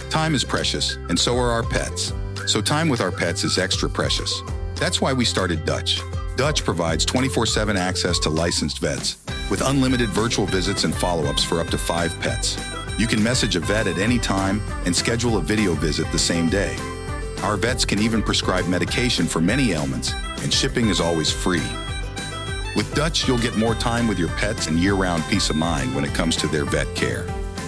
Time is precious, and so are our pets. So time with our pets is extra precious. That's why we started Dutch. Dutch provides 24/7 access to licensed vets with unlimited virtual visits and follow-ups for up to 5 pets. You can message a vet at any time and schedule a video visit the same day. Our vets can even prescribe medication for many ailments, and shipping is always free. With Dutch, you'll get more time with your pets and year-round peace of mind when it comes to their vet care.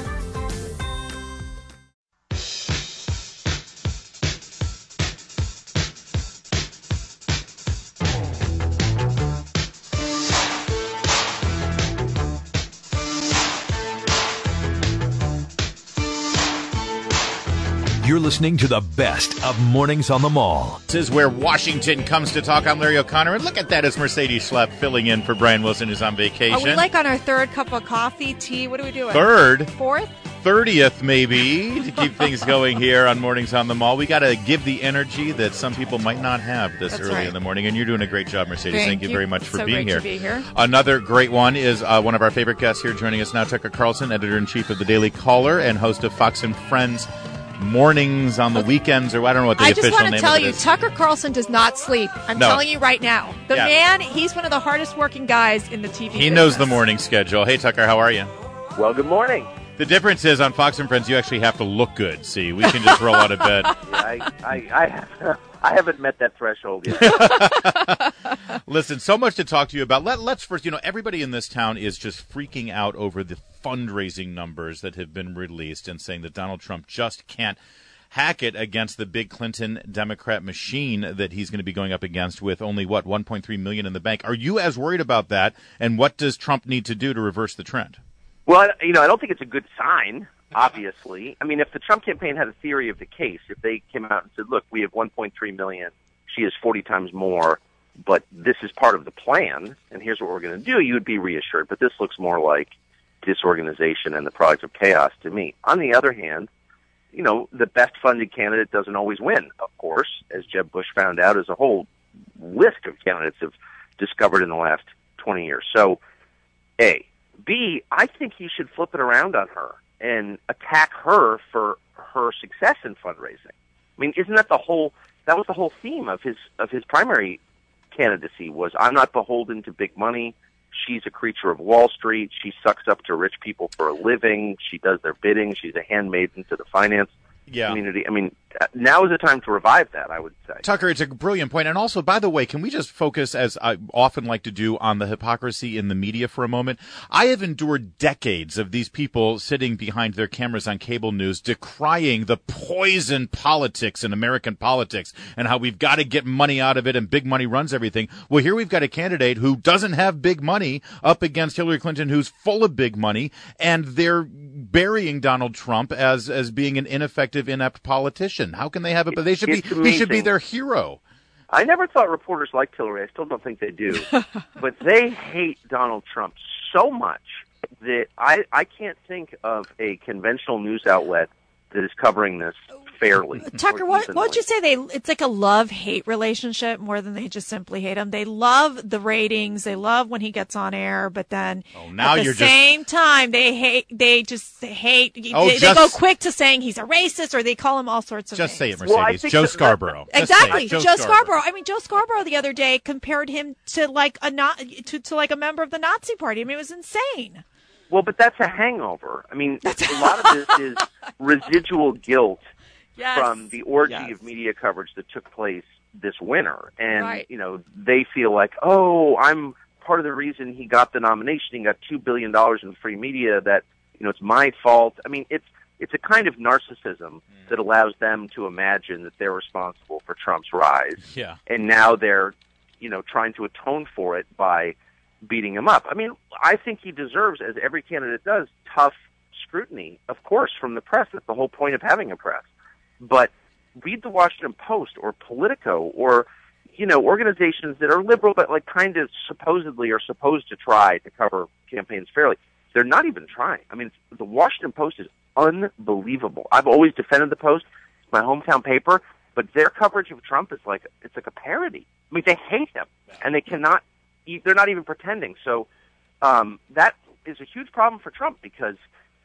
You're listening to the best of Mornings on the Mall. This is where Washington comes to talk. I'm Larry O'Connor, and look at that, it's Mercedes Schlepp filling in for Brian Wilson, who's on vacation. Are we like on our third cup of coffee, tea? What are we doing? Third? Fourth? 30th, maybe, to keep things going here on Mornings on the Mall. We got to give the energy that some people might not have this early in the morning, and you're doing a great job, Mercedes. Thank you very much for being here. So great to be here. Another great one is one of our favorite guests here joining us now, Tucker Carlson, editor-in-chief of the Daily Caller and host of Fox and Friends Mornings on the weekends, or I don't know what the official name of it is. I just want to tell you, Tucker Carlson does not sleep. I'm telling you right now. The man, he's one of the hardest working guys in the TV business. He knows the morning schedule. Hey, Tucker, how are you? Well, good morning. The difference is on Fox and Friends, you actually have to look good. See, we can just roll out of bed. Yeah, I haven't met that threshold yet. Listen, so much to talk to you about. Let's first, everybody in this town is just freaking out over the fundraising numbers that have been released and saying that Donald Trump just can't hack it against the big Clinton Democrat machine that he's going to be going up against with only, $1.3 million in the bank. Are you as worried about that? And what does Trump need to do to reverse the trend? Well, I don't think it's a good sign, obviously. I mean, if the Trump campaign had a theory of the case, if they came out and said, look, we have 1.3 million, she has 40 times more, but this is part of the plan, and here's what we're going to do, you would be reassured. But this looks more like disorganization and the product of chaos to me. On the other hand, the best-funded candidate doesn't always win, of course, as Jeb Bush found out, as a whole list of candidates have discovered in the last 20 years. So, A. B, I think he should flip it around on her and attack her for her success in fundraising. I mean, isn't that that was the whole theme of his primary candidacy was, I'm not beholden to big money. She's a creature of Wall Street. She sucks up to rich people for a living. She does their bidding. She's a handmaiden to the finance community. I mean, now is the time to revive that, I would say. Tucker, it's a brilliant point. And also, by the way, can we just focus, as I often like to do, on the hypocrisy in the media for a moment? I have endured decades of these people sitting behind their cameras on cable news decrying the poison politics in American politics and how we've got to get money out of it and big money runs everything. Well, here we've got a candidate who doesn't have big money up against Hillary Clinton, who's full of big money, and they're burying Donald Trump as being an ineffective, inept politician. How can they have it? But he should be their hero. I never thought reporters liked Hillary. I still don't think they do. But they hate Donald Trump so much that I can't think of a conventional news outlet that is covering this fairly. Tucker, what would you say? It's like a love-hate relationship more than they just simply hate him. They love the ratings. They love when he gets on air, but then at the same time, they just hate. They go quick to saying he's a racist, or they call him all sorts of names. Just say it, Mercedes. Joe Scarborough. Exactly, Joe Scarborough. I mean, Joe Scarborough the other day compared him to like a member of the Nazi Party. I mean, it was insane. Well, but that's a hangover. I mean, a lot of this is residual guilt from the orgy of media coverage that took place this winter. And, they feel like, I'm part of the reason he got the nomination. He got $2 billion in free media, that, it's my fault. I mean, it's a kind of narcissism that allows them to imagine that they're responsible for Trump's rise. Yeah. And now they're, trying to atone for it by beating him up. I mean, I think he deserves, as every candidate does, tough scrutiny, of course, from the press. That's the whole point of having a press. But read the Washington Post or Politico or, organizations that are liberal but like kind of supposedly are supposed to try to cover campaigns fairly. They're not even trying. I mean, the Washington Post is unbelievable. I've always defended the Post. It's my hometown paper. But their coverage of Trump is like a parody. I mean, they hate him, and they're not even pretending. So that is a huge problem for Trump, because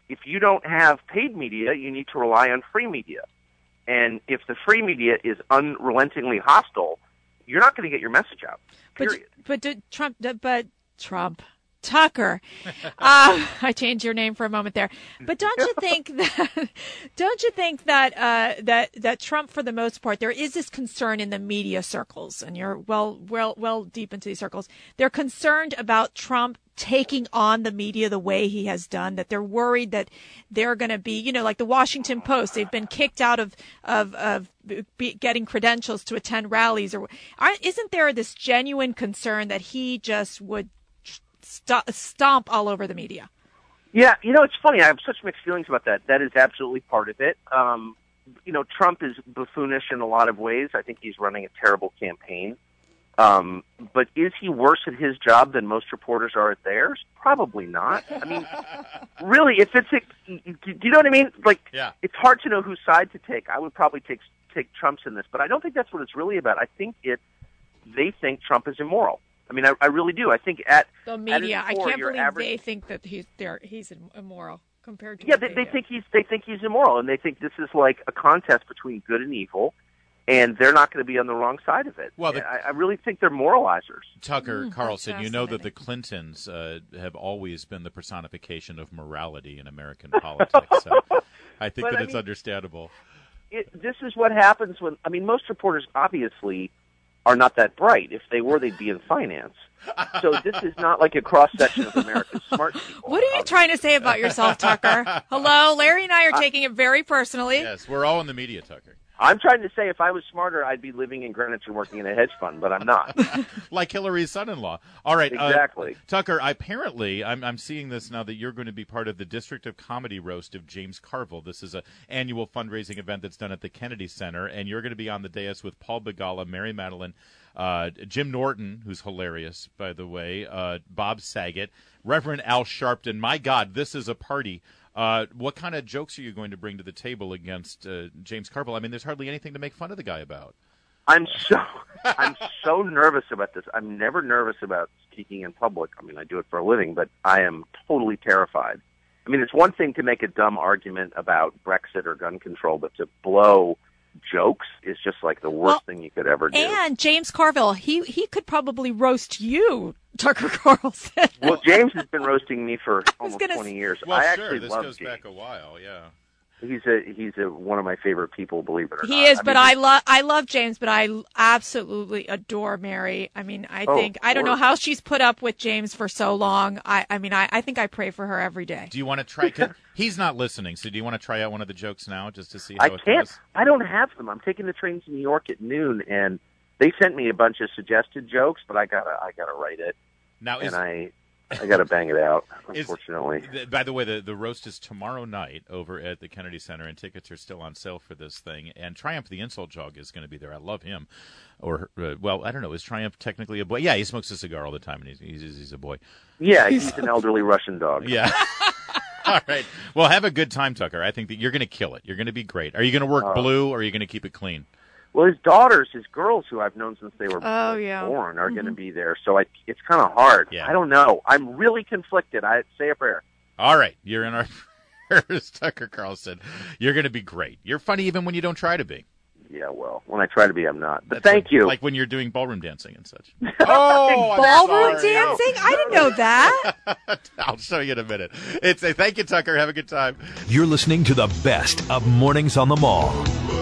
if you don't have paid media, you need to rely on free media. And if the free media is unrelentingly hostile, you're not going to get your message out. Period. But Tucker, I changed your name for a moment there. But don't you think that Trump, for the most part, there is this concern in the media circles, and you're well deep into these circles. They're concerned about Trump taking on the media the way he has done, that they're worried that they're going to be, like the Washington Post, they've been kicked out of getting credentials to attend rallies. Isn't there this genuine concern that he just would stomp all over the media? Yeah, it's funny. I have such mixed feelings about that. That is absolutely part of it. Trump is buffoonish in a lot of ways. I think he's running a terrible campaign. But is he worse at his job than most reporters are at theirs? Probably not. I mean, really, do you know what I mean? It's hard to know whose side to take. I would probably take Trump's in this, but I don't think that's what it's really about. I think they think Trump is immoral. I mean, I really do. I think at the media, I can't believe they think that he's immoral compared to. Yeah, they think he's immoral, and they think this is like a contest between good and evil, and they're not going to be on the wrong side of it. Well, I really think they're moralizers. Tucker Carlson, you know that the Clintons have always been the personification of morality in American politics. So I think it's understandable. This is what happens when most reporters obviously are not that bright. If they were, they'd be in finance. So this is not like a cross-section of America's smart people. What are you trying to say about yourself, Tucker? Hello? Larry and I are taking it very personally. Yes, we're all in the media, Tucker. I'm trying to say if I was smarter, I'd be living in Greenwich and working in a hedge fund, but I'm not. Like Hillary's son-in-law. All right. Exactly. Tucker, apparently, I'm seeing this now that you're going to be part of the District of Comedy Roast of James Carville. This is an annual fundraising event that's done at the Kennedy Center, and you're going to be on the dais with Paul Begala, Mary Madeline, Jim Norton, who's hilarious, by the way, Bob Saget, Reverend Al Sharpton. My God, this is a party. What kind of jokes are you going to bring to the table against James Carville? I mean, there's hardly anything to make fun of the guy about. I'm so nervous about this. I'm never nervous about speaking in public. I mean, I do it for a living, but I am totally terrified. I mean, it's one thing to make a dumb argument about Brexit or gun control, but to blow jokes is just like the worst thing you could ever do. And James Carville, he could probably roast you, Tucker Carlson. Well, James has been roasting me for almost 20 years. Well, I actually this love goes James. back a while, yeah. He's one of my favorite people, believe it or not. He is, but I love James, but I absolutely adore Mary. I mean, I don't know how she's put up with James for so long. I think I pray for her every day. Do you want to try? He's not listening, so do you want to try out one of the jokes now just to see how it can't. goes? I don't have them. I'm taking the train to New York at noon, and they sent me a bunch of suggested jokes, but I gotta write it. Now, I got to bang it out, unfortunately. By the way, the roast is tomorrow night over at the Kennedy Center, and tickets are still on sale for this thing. And Triumph the Insult Jog is going to be there. I love him. Or, I don't know. Is Triumph technically a boy? Yeah, he smokes a cigar all the time, and he's a boy. Yeah, he's an elderly Russian dog. Yeah. All right. Well, have a good time, Tucker. I think that you're going to kill it. You're going to be great. Are you going to work blue, or are you going to keep it clean? Well, his girls, who I've known since they were born, are going to be there. So it's kind of hard. Yeah. I don't know. I'm really conflicted. I say a prayer. All right. You're in our prayers, Tucker Carlson. You're going to be great. You're funny even when you don't try to be. Yeah, well, when I try to be, I'm not. But thank you. Like when you're doing ballroom dancing and such. Ballroom dancing? I didn't know that. I'll show you in a minute. Thank you, Tucker. Have a good time. You're listening to the best of Mornings on the Mall.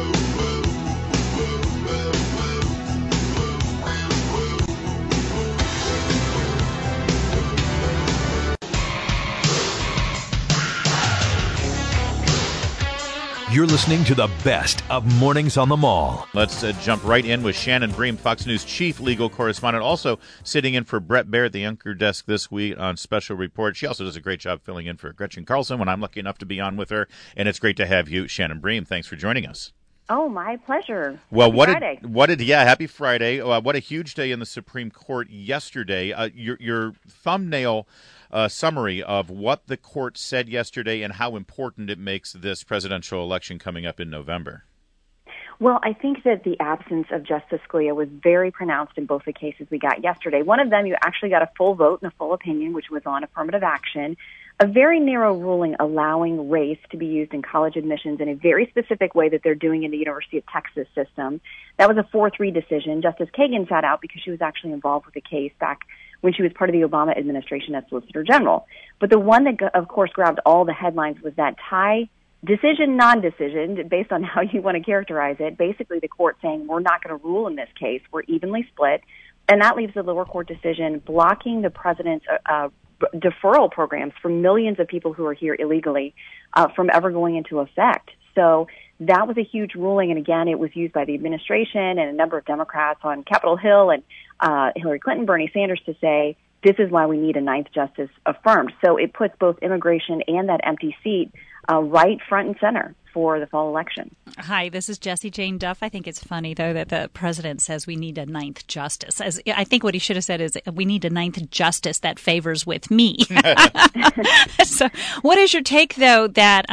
You're listening to the best of Mornings on the Mall. Let's jump right in with Shannon Bream, Fox News chief legal correspondent, also sitting in for Brett Baer at the Anchor Desk this week on Special Report. She also does a great job filling in for Gretchen Carlson when I'm lucky enough to be on with her, and it's great to have you, Shannon Bream. Thanks for joining us. Oh, my pleasure. Well, happy Friday. What a huge day in the Supreme Court yesterday. Your thumbnail summary of what the court said yesterday and how important it makes this presidential election coming up in November. Well, I think that the absence of Justice Scalia was very pronounced in both the cases we got yesterday. One of them, you actually got a full vote and a full opinion, which was on affirmative action. a very narrow ruling allowing race to be used in college admissions in a very specific way that they're doing in the University of Texas system. That was a 4-3 decision. Justice Kagan sat out because she was actually involved with the case back when she was part of the Obama administration as Solicitor General. But the one that, of course, grabbed all the headlines was that tie decision, non-decision, based on how you want to characterize it. Basically, the court saying, we're not going to rule in this case. We're evenly split. And that leaves the lower court decision blocking the president's deferral programs for millions of people who are here illegally from ever going into effect. So that was a huge ruling. And again, it was used by the administration and a number of Democrats on Capitol Hill and Hillary Clinton, Bernie Sanders to say, this is why we need a ninth justice affirmed. So it puts both immigration and that empty seat right front and center for the fall election. Hi, this is Jessie Jane Duff. I think it's funny, though, that the president says we need a ninth justice. I think what he should have said is we need a ninth justice that favors with me. So what is your take, though, that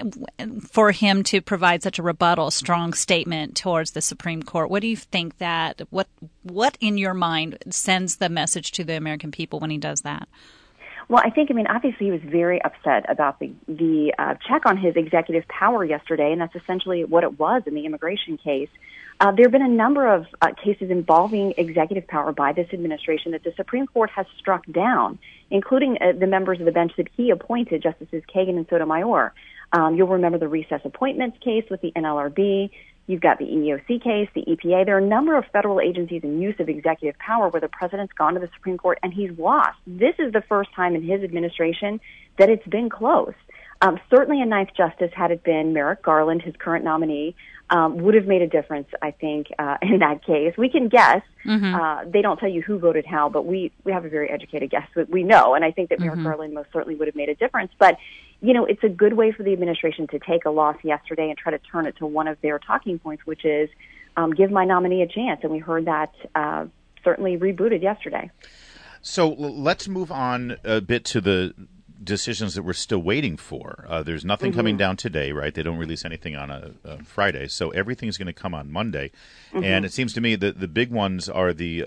for him to provide such a rebuttal, strong statement towards the Supreme Court? What do you think that, what in your mind sends the message to the American people when he does that? Well, obviously he was very upset about the check on his executive power yesterday, and that's essentially what it was in the immigration case. There have been a number of cases involving executive power by this administration that the Supreme Court has struck down, including the members of the bench that he appointed, Justices Kagan and Sotomayor. You'll remember the recess appointments case with the NLRB. You've got the EEOC case, the EPA. There are a number of federal agencies in use of executive power where the president's gone to the Supreme Court and he's lost. This is the first time in his administration that it's been close. Certainly a ninth justice, had it been Merrick Garland, his current nominee, would have made a difference, I think, in that case. We can guess. Mm-hmm. They don't tell you who voted how, but we have a very educated guess. We know, and I think that Merrick Garland most certainly would have made a difference. But, it's a good way for the administration to take a loss yesterday and try to turn it to one of their talking points, which is give my nominee a chance. And we heard that certainly rebooted yesterday. So let's move on a bit to the decisions that we're still waiting for. There's nothing coming down today, right? They don't release anything on a Friday, so everything's going to come on Monday. And it seems to me that the big ones are the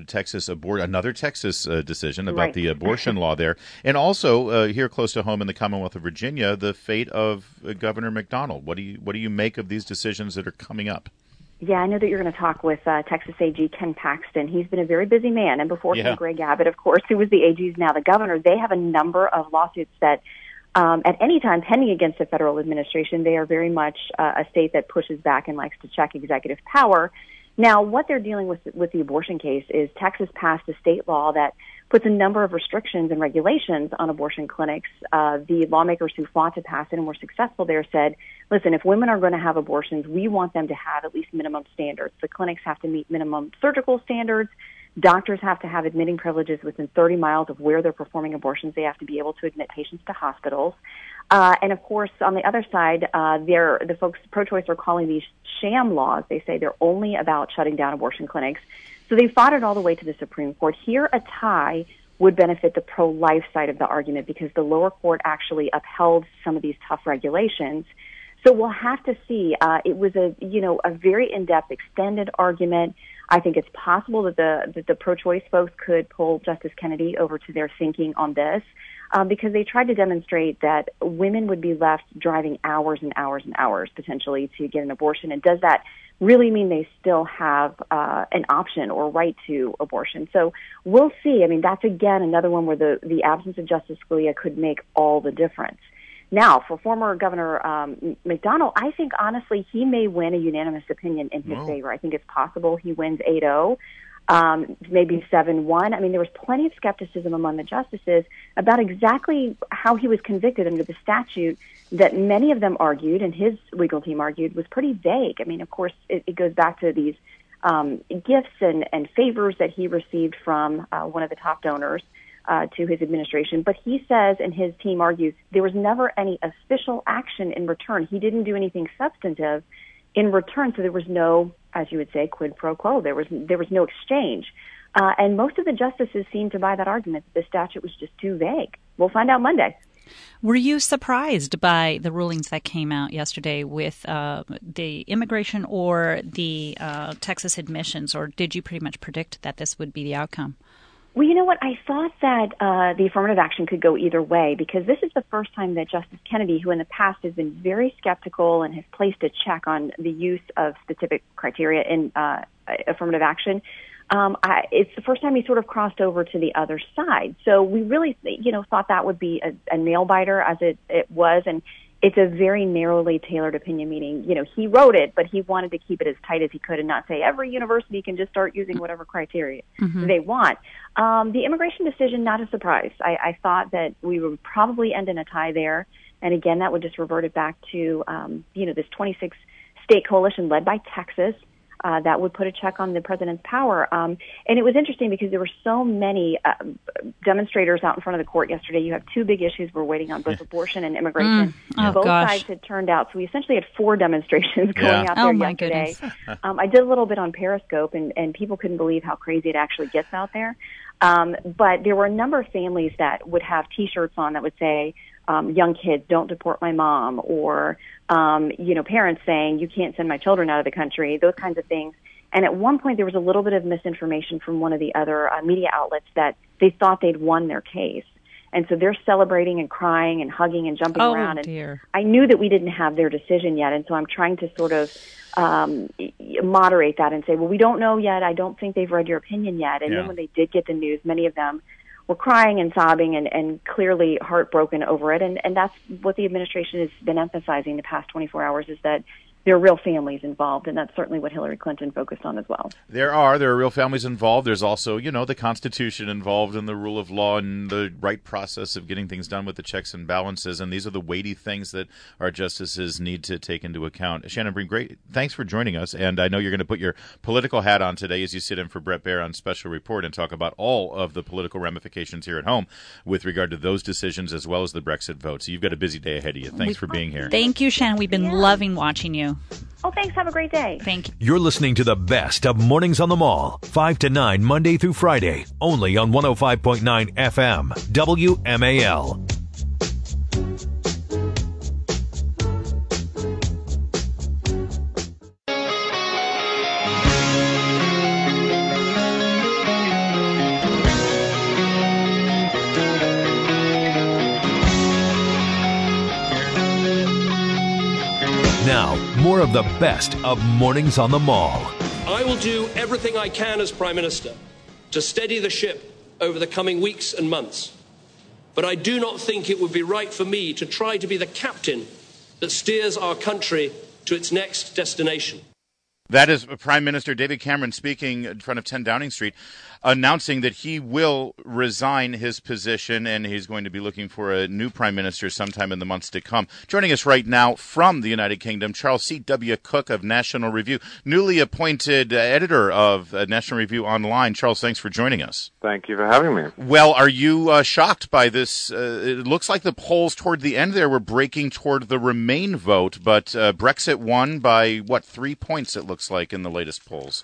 another Texas decision about the abortion law there, and also here close to home in the Commonwealth of Virginia, the fate of Governor McDonnell. What do you make of these decisions that are coming up? Yeah, I know that you're going to talk with Texas AG Ken Paxton. He's been a very busy man. And before him, Greg Abbott, of course, who was the AG, is now the governor. They have a number of lawsuits that at any time pending against the federal administration. They are very much a state that pushes back and likes to check executive power. Now, what they're dealing with the abortion case is Texas passed a state law that puts a number of restrictions and regulations on abortion clinics. The lawmakers who fought to pass it and were successful there said, listen, if women are going to have abortions, we want them to have at least minimum standards. The clinics have to meet minimum surgical standards. Doctors have to have admitting privileges within 30 miles of where they're performing abortions. They have to be able to admit patients to hospitals. And of course, on the other side, the folks pro-choice are calling these sham laws. They say they're only about shutting down abortion clinics. So they fought it all the way to the Supreme Court. Here, a tie would benefit the pro-life side of the argument because the lower court actually upheld some of these tough regulations. So we'll have to see. It was a very in-depth, extended argument. I think it's possible that the pro-choice folks could pull Justice Kennedy over to their thinking on this because they tried to demonstrate that women would be left driving hours and hours and hours potentially to get an abortion. And does that really mean they still have an option or right to abortion? So we'll see. I mean, that's, again, another one where the absence of Justice Scalia could make all the difference. Now, for former Governor McDonnell, I think, honestly, he may win a unanimous opinion in his favor. I think it's possible he wins 8-0, maybe 7-1. I mean, there was plenty of skepticism among the justices about exactly how he was convicted under the statute that many of them argued, and his legal team argued, was pretty vague. I mean, of course, it goes back to these gifts and favors that he received from one of the top donors to his administration. But he says, and his team argues, there was never any official action in return. He didn't do anything substantive in return, so there was no, as you would say, quid pro quo. There was no exchange. And most of the justices seemed to buy that argument that the statute was just too vague. We'll find out Monday. Were you surprised by the rulings that came out yesterday with the immigration or the Texas admissions, or did you pretty much predict that this would be the outcome? Well, you know what? I thought that the affirmative action could go either way, because this is the first time that Justice Kennedy, who in the past has been very skeptical and has placed a check on the use of specific criteria in affirmative action, it's the first time he sort of crossed over to the other side. So we really, thought that would be a nail biter, as it was, and it's a very narrowly tailored opinion, meaning, he wrote it, but he wanted to keep it as tight as he could and not say every university can just start using whatever criteria they want. The immigration decision, not a surprise. I thought that we would probably end in a tie there. And again, that would just revert it back to, this 26-state coalition led by Texas. That would put a check on the president's power. And it was interesting because there were so many demonstrators out in front of the court yesterday. You have two big issues we're waiting on, both abortion and immigration. Both sides had turned out. So we essentially had 4 demonstrations going out there yesterday. I did a little bit on Periscope, and people couldn't believe how crazy it actually gets out there. But there were a number of families that would have T-shirts on that would say, young kids, don't deport my mom, or, parents saying, you can't send my children out of the country, those kinds of things. And at one point, there was a little bit of misinformation from one of the other media outlets that they thought they'd won their case. And so they're celebrating and crying and hugging and jumping around. And dear. I knew that we didn't have their decision yet, and so I'm trying to sort of moderate that and say, well, we don't know yet. I don't think they've read your opinion yet. And then when they did get the news, many of them were crying and sobbing and clearly heartbroken over it. And that's what the administration has been emphasizing the past 24 hours, is that there are real families involved, and that's certainly what Hillary Clinton focused on as well. There are real families involved. There's also, the Constitution involved, and the rule of law and the right process of getting things done with the checks and balances. And these are the weighty things that our justices need to take into account. Shannon Bream, great. Thanks for joining us. And I know you're going to put your political hat on today as you sit in for Bret Baier on Special Report and talk about all of the political ramifications here at home with regard to those decisions as well as the Brexit vote. So you've got a busy day ahead of you. Thanks for being here. Thank you, Shannon. We've been loving watching you. Oh, thanks. Have a great day. Thank you. You're listening to the best of Mornings on the Mall, 5 to 9, Monday through Friday, only on 105.9 FM, WMAL. Now, more of the best of Mornings on the Mall. I will do everything I can as Prime Minister to steady the ship over the coming weeks and months. But I do not think it would be right for me to try to be the captain that steers our country to its next destination. That is Prime Minister David Cameron speaking in front of 10 Downing Street, announcing that he will resign his position and he's going to be looking for a new Prime Minister sometime in the months to come. Joining us right now from the United Kingdom, Charles C.W. Cooke of National Review, newly appointed editor of National Review Online. Charles, thanks for joining us. Thank you for having me. Well, are you shocked by this? It looks like the polls toward the end there were breaking toward the Remain vote, but Brexit won by, 3 points it looks like in the latest polls.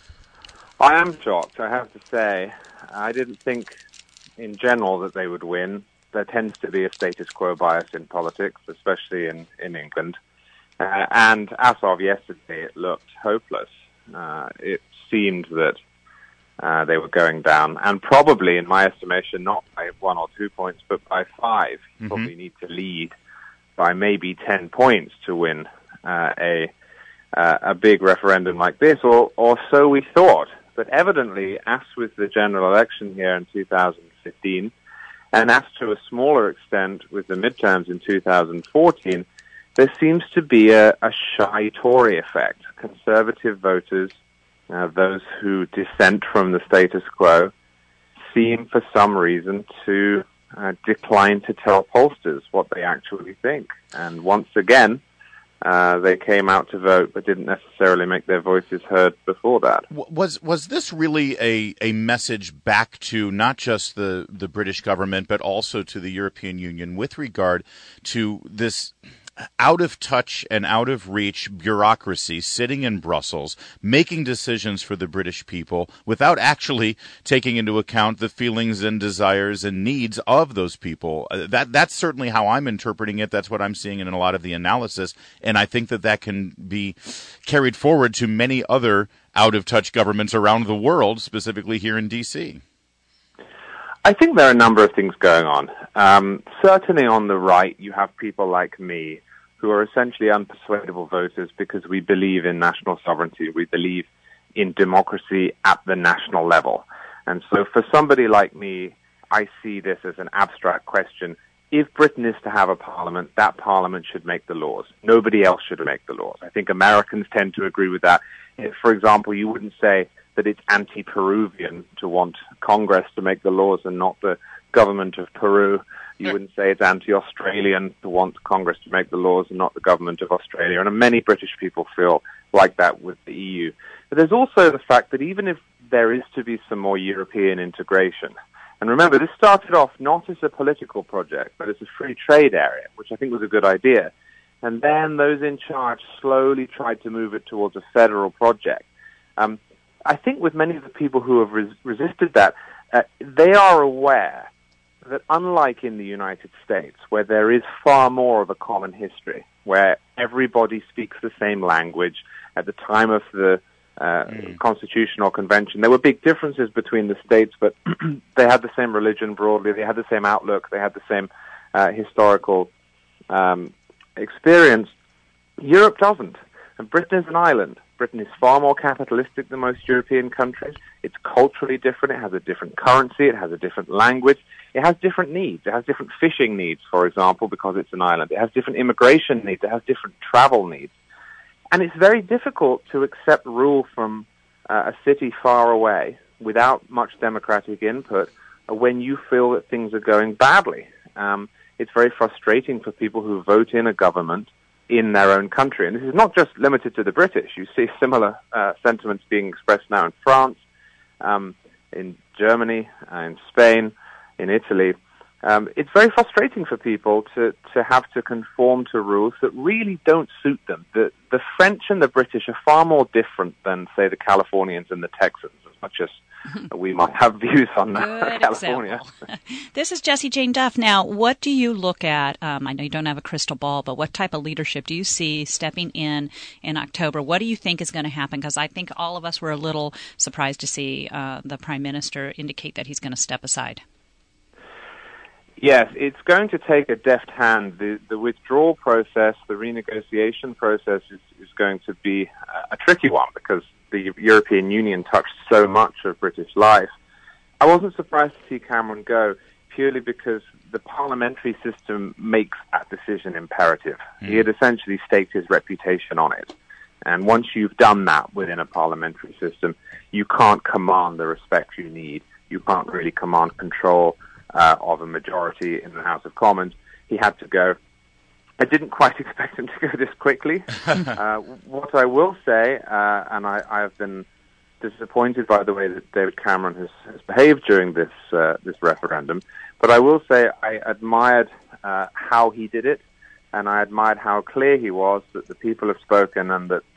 I am shocked, I have to say. I didn't think, in general, that they would win. There tends to be a status quo bias in politics, especially in England. And as of yesterday, it looked hopeless. It seemed that they were going down. And probably, in my estimation, not by 1 or 2 points, but by 5. You probably need to lead by maybe 10 points to win a big referendum like this, or so we thought. But evidently, as with the general election here in 2015, and as to a smaller extent with the midterms in 2014, there seems to be a shy Tory effect. Conservative voters, those who dissent from the status quo, seem for some reason to decline to tell pollsters what they actually think. And once again, they came out to vote, but didn't necessarily make their voices heard before that. Was this really a message back to not just the British government, but also to the European Union with regard to this out of touch and out of reach bureaucracy sitting in Brussels, making decisions for the British people without actually taking into account the feelings and desires and needs of those people? That's certainly how I'm interpreting it. That's what I'm seeing in a lot of the analysis. And I think that can be carried forward to many other out of touch governments around the world, specifically here in D.C. I think there are a number of things going on. Certainly on the right, you have people like me who are essentially unpersuadable voters because we believe in national sovereignty. We believe in democracy at the national level. And so for somebody like me, I see this as an abstract question. If Britain is to have a parliament, that parliament should make the laws. Nobody else should make the laws. I think Americans tend to agree with that. For example, you wouldn't say that it's anti-Peruvian to want Congress to make the laws and not the government of Peru. You wouldn't say it's anti-Australian to want Congress to make the laws and not the government of Australia. And many British people feel like that with the EU. But there's also the fact that even if there is to be some more European integration, and remember, this started off not as a political project, but as a free trade area, which I think was a good idea. And then those in charge slowly tried to move it towards a federal project. I think with many of the people who have resisted that, they are aware that unlike in the United States, where there is far more of a common history, where everybody speaks the same language, at the time of the Constitutional Convention, there were big differences between the states, but they had the same religion broadly, they had the same outlook, they had the same historical experience. Europe doesn't. And Britain is an island. Britain is far more capitalistic than most European countries. It's culturally different. It has a different currency. It has a different language. It has different needs. It has different fishing needs, for example, because it's an island. It has different immigration needs. It has different travel needs. And it's very difficult to accept rule from a city far away without much democratic input when you feel that things are going badly. It's very frustrating for people who vote in a government in their own country. And this is not just limited to the British. You see similar sentiments being expressed now in France, in Germany, in Spain, in Italy. It's very frustrating for people to have to conform to rules that really don't suit them. The French and the British are far more different than, say, the Californians and the Texans, as much as we might have views on California. This is Jessie Jane Duff. Now, what do you look at? I know you don't have a crystal ball, but what type of leadership do you see stepping in October? What do you think is going to happen? Because I think all of us were a little surprised to see the Prime Minister indicate that he's going to step aside. Yes, it's going to take a deft hand. The withdrawal process, the renegotiation process is going to be a tricky one because the European Union touched so much of British life. I wasn't surprised to see Cameron go purely because the parliamentary system makes that decision imperative. He had essentially staked his reputation on it. And once you've done that within a parliamentary system, you can't command the respect you need. You can't really command control of a majority in the House of Commons. He had to go. I didn't quite expect him to go this quickly. What I will say, and I have been disappointed by the way that David Cameron has behaved during this referendum, but I will say I admired how he did it, and I admired how clear he was that the people have spoken and that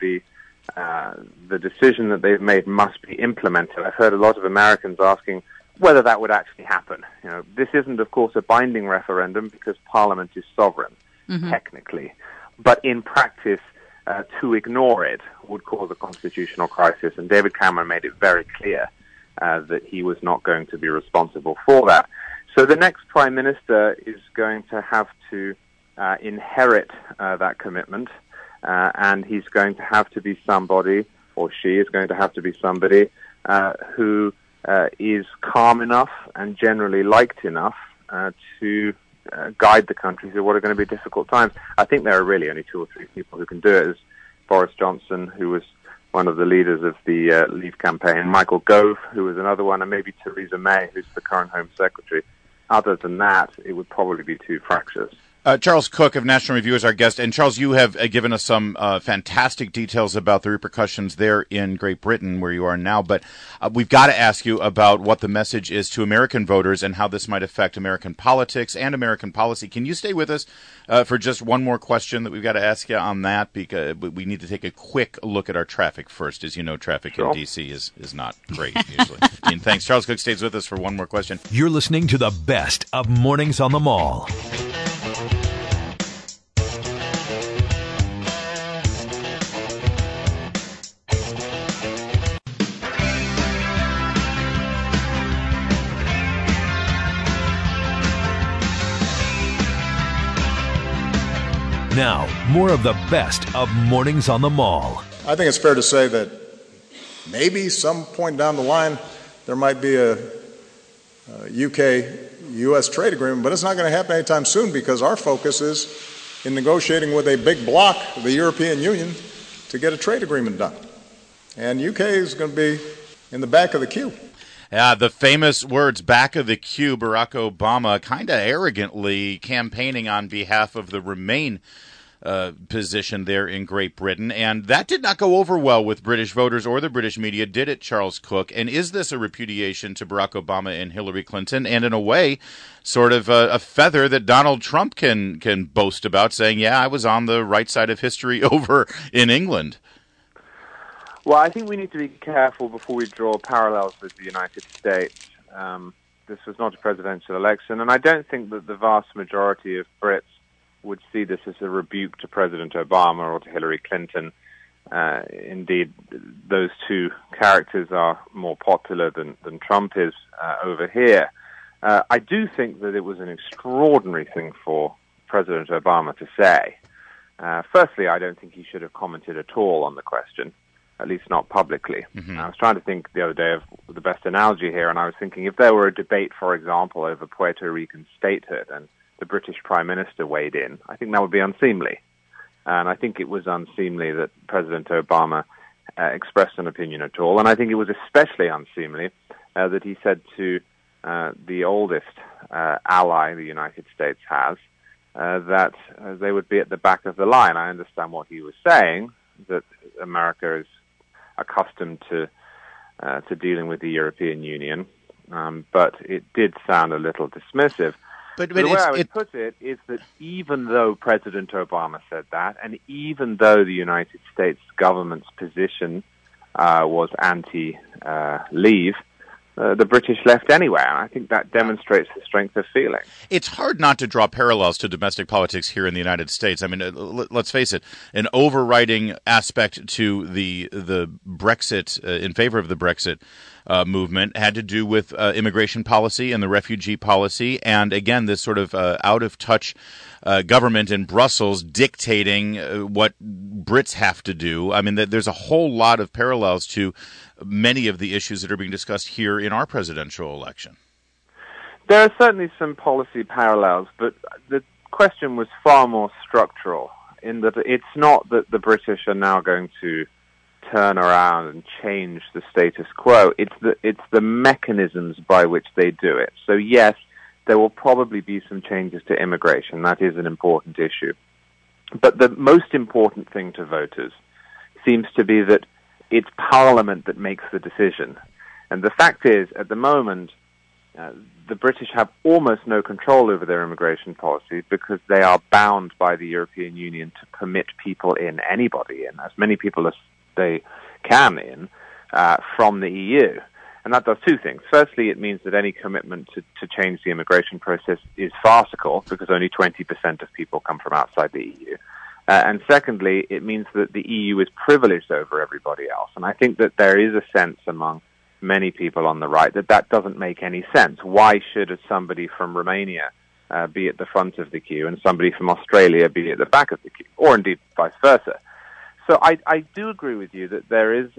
the decision that they've made must be implemented. I've heard a lot of Americans asking whether that would actually happen. You know, this isn't, of course, a binding referendum because Parliament is sovereign, technically. But in practice, to ignore it would cause a constitutional crisis, and David Cameron made it very clear that he was not going to be responsible for that. So the next Prime Minister is going to have to inherit that commitment, and he's going to have to be somebody, or she is going to have to be somebody, who is calm enough and generally liked enough to guide the country through what are going to be difficult times. I think there are really only 2 or 3 people who can do it. There's Boris Johnson, who was one of the leaders of the Leave campaign, Michael Gove, who was another one, and maybe Theresa May, who's the current Home Secretary. Other than that, it would probably be too fractious. Charles Cook of National Review is our guest. And Charles, you have given us some fantastic details about the repercussions there in Great Britain, where you are now. But we've got to ask you about what the message is to American voters and how this might affect American politics and American policy. Can you stay with us for just one more question that we've got to ask you on that? Because we need to take a quick look at our traffic first. As you know, traffic in D.C. is not great usually. And thanks. Charles Cook stays with us for one more question. You're listening to the best of Mornings on the Mall. Now, more of the best of Mornings on the Mall. I think it's fair to say that maybe some point down the line there might be a UK-U.S. trade agreement, but it's not going to happen anytime soon because our focus is in negotiating with a big bloc, the European Union, to get a trade agreement done. And UK is going to be in the back of the queue. Yeah, the famous words, back of the queue, Barack Obama kind of arrogantly campaigning on behalf of the Remain position there in Great Britain. And that did not go over well with British voters or the British media, did it, Charles Cook? And is this a repudiation to Barack Obama and Hillary Clinton? And in a way, sort of a feather that Donald Trump can boast about, saying, yeah, I was on the right side of history over in England. Well, I think we need to be careful before we draw parallels with the United States. This was not a presidential election, and I don't think that the vast majority of Brits would see this as a rebuke to President Obama or to Hillary Clinton. Indeed, those two characters are more popular than Trump is over here. I do think that it was an extraordinary thing for President Obama to say. Firstly, I don't think he should have commented at all on the question, at least not publicly. Mm-hmm. I was trying to think the other day of the best analogy here, and I was thinking if there were a debate, for example, over Puerto Rican statehood, and the British Prime Minister weighed in, I think that would be unseemly. And I think it was unseemly that President Obama expressed an opinion at all. And I think it was especially unseemly that he said to the oldest ally the United States has that they would be at the back of the line. I understand what he was saying, that America is accustomed to dealing with the European Union, but it did sound a little dismissive. But the way I would put it is that even though President Obama said that, and even though the United States government's position was anti-leave, the British left anyway, and I think that demonstrates the strength of feeling. It's hard not to draw parallels to domestic politics here in the United States. I mean, let's face it, an overriding aspect to the Brexit, in favor of the Brexit movement, had to do with immigration policy and the refugee policy, and again, this sort of out-of-touch government in Brussels dictating what Brits have to do. I mean, there's a whole lot of parallels to many of the issues that are being discussed here in our presidential election. There are certainly some policy parallels, but the question was far more structural in that it's not that the British are now going to turn around and change the status quo. It's the mechanisms by which they do it. So yes, there will probably be some changes to immigration. That is an important issue. But the most important thing to voters seems to be that it's Parliament that makes the decision. And the fact is, at the moment, the British have almost no control over their immigration policy because they are bound by the European Union to permit people in, anybody in, as many people as they can in, from the EU. And that does two things. Firstly, it means that any commitment to change the immigration process is farcical because only 20% of people come from outside the EU. And secondly, it means that the EU is privileged over everybody else. And I think that there is a sense among many people on the right that doesn't make any sense. Why should somebody from Romania be at the front of the queue and somebody from Australia be at the back of the queue, or indeed vice versa? So I do agree with you that there is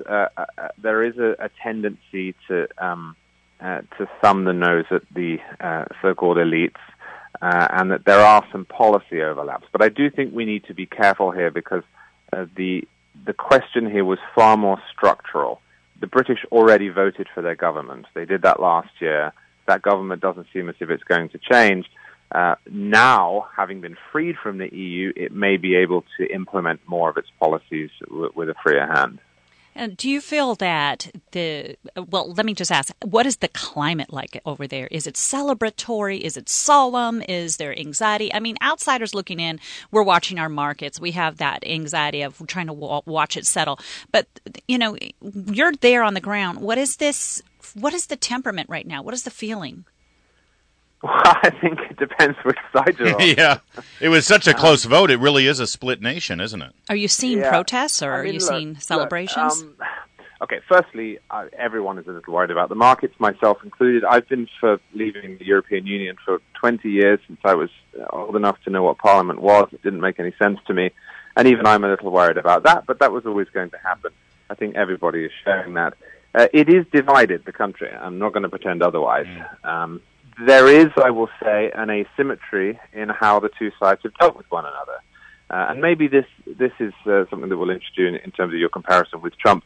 a tendency to thumb the nose at the so-called elites, and that there are some policy overlaps. But I do think we need to be careful here because the question here was far more structural. The British already voted for their government. They did that last year. That government doesn't seem as if it's going to change. Now, having been freed from the EU, it may be able to implement more of its policies with a freer hand. And do you feel that let me just ask, what is the climate like over there? Is it celebratory? Is it solemn? Is there anxiety? I mean, outsiders looking in, we're watching our markets. We have that anxiety of trying to watch it settle. But, you're there on the ground. What is the temperament right now? What is the feeling? Well, I think it depends which side you're on. Yeah. It was such a close vote. It really is a split nation, isn't it? Are you seeing protests or are you seeing celebrations? Okay, firstly, everyone is a little worried about the markets, myself included. I've been for leaving the European Union for 20 years, since I was old enough to know what Parliament was. It didn't make any sense to me. And even I'm a little worried about that, but that was always going to happen. I think everybody is sharing that. It is divided, the country. I'm not going to pretend otherwise. There is, I will say, an asymmetry in how the two sides have dealt with one another. And maybe this is something that will interest you in terms of your comparison with Trump.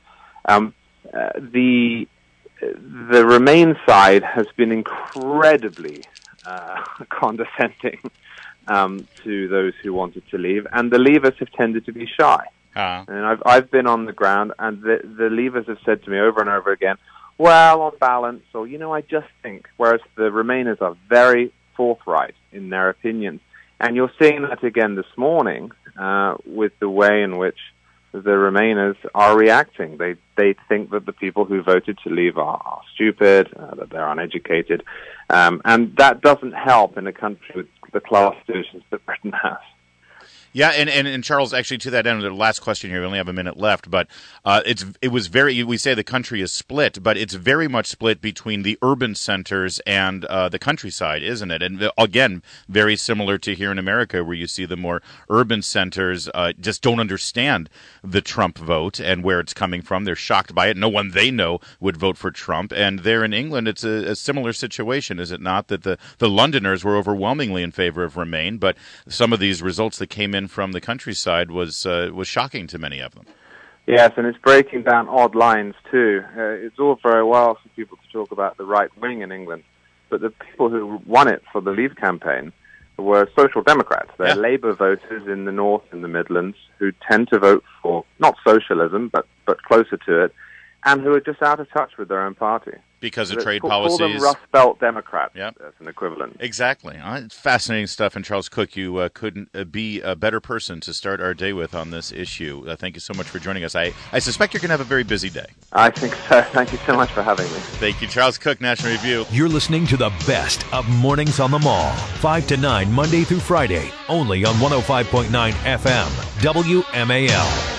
The Remain side has been incredibly condescending to those who wanted to leave, and the Leavers have tended to be shy. And I've been on the ground, and the Leavers have said to me over and over again, well, on balance, or, I just think, whereas the Remainers are very forthright in their opinions. And you're seeing that again this morning with the way in which the Remainers are reacting. They think that the people who voted to leave are stupid, that they're uneducated, and that doesn't help in a country with the class divisions that Britain has. Yeah, and Charles, actually, to that end, the last question here, we only have a minute left, but we say the country is split, but it's very much split between the urban centers and the countryside, isn't it? And again, very similar to here in America, where you see the more urban centers just don't understand the Trump vote and where it's coming from. They're shocked by it. No one they know would vote for Trump. And there in England, it's a similar situation, is it not? That the Londoners were overwhelmingly in favor of Remain, but some of these results that came in from the countryside was shocking to many of them. Yes, and it's breaking down odd lines too. It's all very well for people to talk about the right wing in England, but the people who won it for the Leave campaign were Social Democrats. They're Labour voters in the North and the Midlands who tend to vote for not socialism, but closer to it, and who are just out of touch with their own party. Because of trade policies. Call them Rust Belt Democrats as an equivalent. Exactly. It's fascinating stuff. And Charles Cooke, you couldn't be a better person to start our day with on this issue. Thank you so much for joining us. I suspect you're going to have a very busy day. I think so. Thank you so much for having me. Thank you. Charles Cooke, National Review. You're listening to the best of Mornings on the Mall, 5 to 9, Monday through Friday, only on 105.9 FM, WMAL.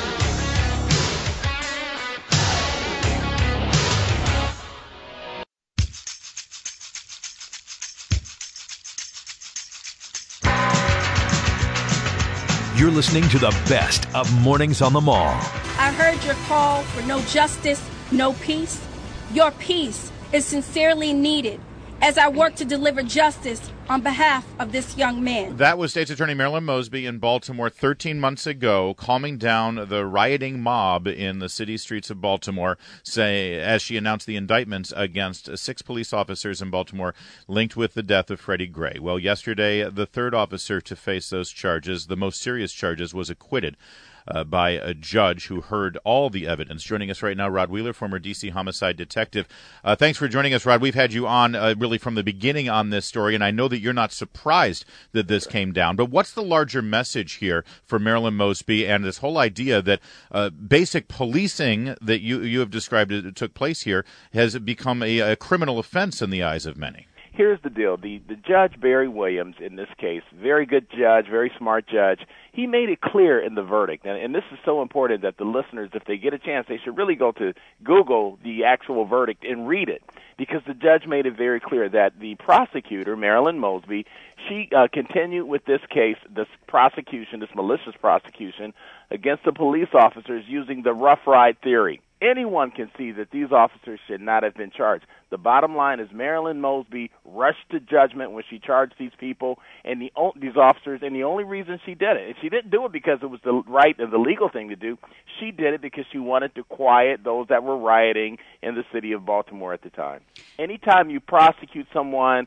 You're listening to the best of Mornings on the Mall. I heard your call for no justice, no peace. Your peace is sincerely needed as I work to deliver justice on behalf of this young man. That was State's Attorney Marilyn Mosby in Baltimore 13 months ago, calming down the rioting mob in the city streets of Baltimore, as she announced the indictments against 6 police officers in Baltimore linked with the death of Freddie Gray. Well, yesterday, the third officer to face those charges, the most serious charges, was acquitted by a judge who heard all the evidence. Joining us right now, Rod Wheeler, former D.C. homicide detective. Thanks for joining us, Rod. We've had you on really from the beginning on this story, and I know that you're not surprised that this came down. But what's the larger message here for Marilyn Mosby and this whole idea that basic policing that you have described it took place here has become a criminal offense in the eyes of many? Here's the deal. The judge, Barry Williams, in this case, very good judge, very smart judge, he made it clear in the verdict. And this is so important that the listeners, if they get a chance, they should really go to Google the actual verdict and read it. Because the judge made it very clear that the prosecutor, Marilyn Mosby, she continued with this case, this prosecution, this malicious prosecution, against the police officers using the rough ride theory. Anyone can see that these officers should not have been charged. The bottom line is Marilyn Mosby rushed to judgment when she charged these people and these officers, and the only reason she did it, and she didn't do it because it was the right and the legal thing to do. She did it because she wanted to quiet those that were rioting in the city of Baltimore at the time. Anytime you prosecute someone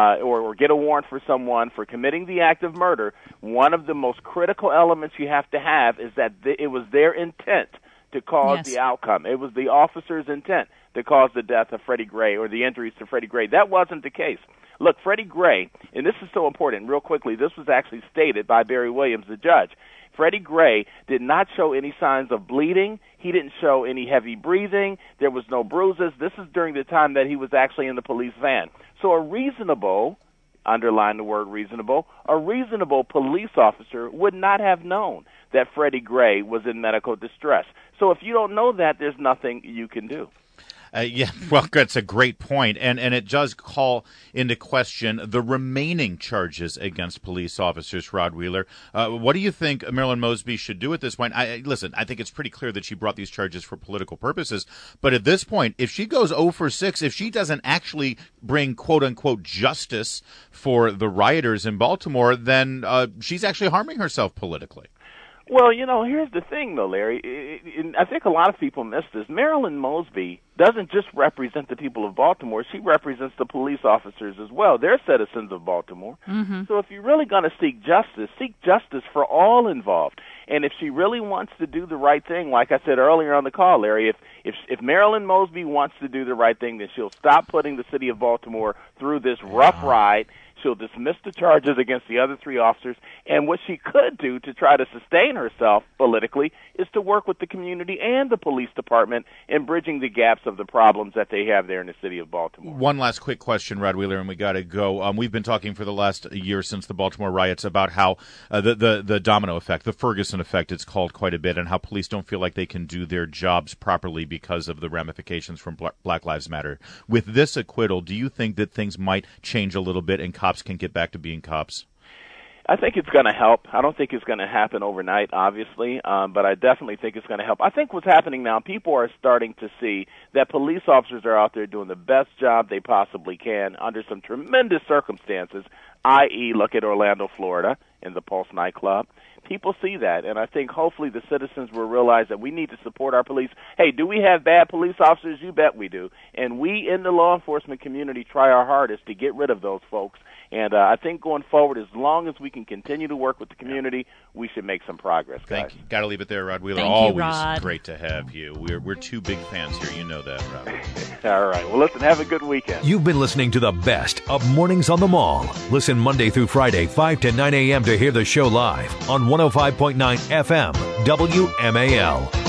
or get a warrant for someone for committing the act of murder, one of the most critical elements you have to have is that it was their intent to cause the outcome. It was the officer's intent to cause the death of Freddie Gray or the injuries to Freddie Gray. That wasn't the case. Look, Freddie Gray, and this is so important, real quickly, this was actually stated by Barry Williams, the judge. Freddie Gray did not show any signs of bleeding. He didn't show any heavy breathing. There was no bruises. This is during the time that he was actually in the police van. So a reasonable, underline the word reasonable, a reasonable police officer would not have known that Freddie Gray was in medical distress. So if you don't know that, there's nothing you can do. Yeah, well, that's a great point, and it does call into question the remaining charges against police officers, Rod Wheeler. What do you think Marilyn Mosby should do at this point? Listen, I think it's pretty clear that she brought these charges for political purposes, but at this point, if she goes 0 for 6, if she doesn't actually bring quote-unquote justice for the rioters in Baltimore, then she's actually harming herself politically. Well, here's the thing, though, Larry. I think a lot of people miss this. Marilyn Mosby doesn't just represent the people of Baltimore. She represents the police officers as well. They're citizens of Baltimore. Mm-hmm. So if you're really going to seek justice for all involved. And if she really wants to do the right thing, like I said earlier on the call, Larry, if Marilyn Mosby wants to do the right thing, then she'll stop putting the city of Baltimore through this rough ride. She'll dismiss the charges against the other 3 officers, and what she could do to try to sustain herself politically is to work with the community and the police department in bridging the gaps of the problems that they have there in the city of Baltimore. One last quick question, Rod Wheeler, and we got to go. We've been talking for the last year since the Baltimore riots about how the domino effect, the Ferguson effect, it's called quite a bit, and how police don't feel like they can do their jobs properly because of the ramifications from Black Lives Matter. With this acquittal, do you think that things might change a little bit and cops can get back to being cops? I think it's going to help. I don't think it's going to happen overnight, obviously, but I definitely think it's going to help. I think what's happening now, people are starting to see that police officers are out there doing the best job they possibly can under some tremendous circumstances, i.e., look at Orlando, Florida, in the Pulse nightclub. People see that, and I think hopefully the citizens will realize that we need to support our police. Hey, do we have bad police officers? You bet we do. And we in the law enforcement community try our hardest to get rid of those folks. And I think going forward, as long as we can continue to work with the community, we should make some progress, guys. Thank you. Got to leave it there, Rod Wheeler. Thank Always you, Rod. Great to have you. We're 2 big fans here. You know that, Rod. All right. Well, listen, have a good weekend. You've been listening to the best of Mornings on the Mall. Listen Monday through Friday, 5 to 9 a.m. to hear the show live on 105.9 FM, WMAL.